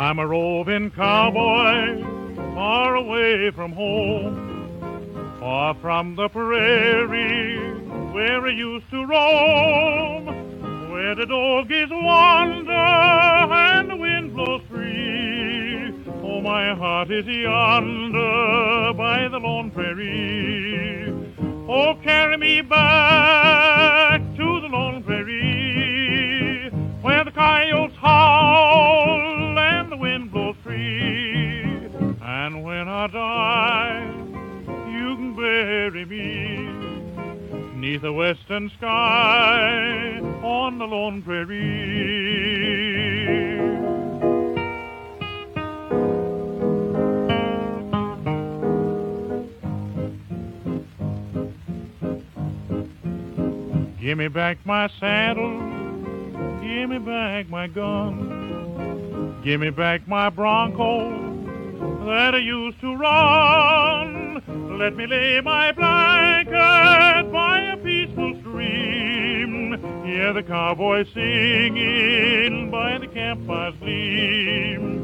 I'm a roving cowboy, far away from home, far from the prairie where I used to roam, where the doggies wander and the wind blows free. Oh, my heart is yonder by the lone prairie. Oh, carry me back to the lone prairie, where the coyotes howl and the wind blows free. And when I die, you can bury me 'neath the western sky on the lone prairie. Give me back my saddle, give me back my gun, give me back my bronco that I used to run. Let me lay my blanket by a peaceful stream, hear the cowboy singing by the campfire's gleam.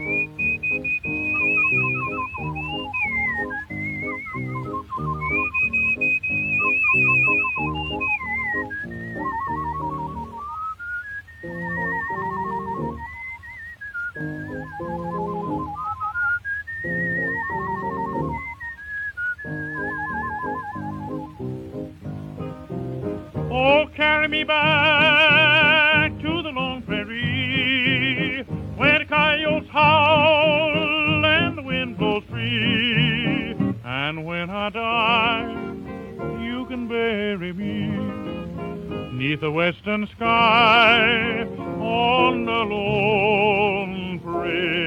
Oh, carry me back to the lone prairie, where the coyotes howl and the wind blows free. And when I die, you can bury me 'neath the western sky on the lone prairie.